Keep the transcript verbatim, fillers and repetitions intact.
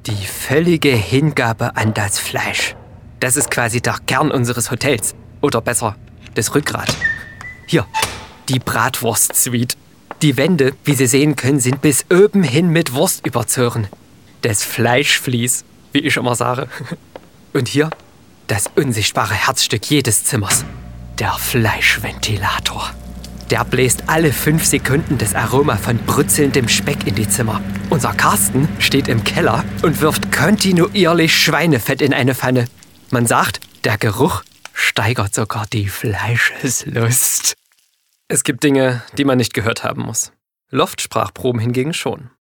Die völlige Hingabe an das Fleisch. Das ist quasi der Kern unseres Hotels. Oder besser, das Rückgrat. Hier, die Bratwurst-Suite. Die Wände, wie Sie sehen können, sind bis oben hin mit Wurst überzogen. Das Fleischvlies, wie ich immer sage. Und hier das unsichtbare Herzstück jedes Zimmers. Der Fleischventilator. Der bläst alle fünf Sekunden das Aroma von brutzelndem Speck in die Zimmer. Unser Carsten steht im Keller und wirft kontinuierlich Schweinefett in eine Pfanne. Man sagt, der Geruch steigert sogar die Fleischeslust. Es gibt Dinge, die man nicht gehört haben muss. Loftsprachproben hingegen schon.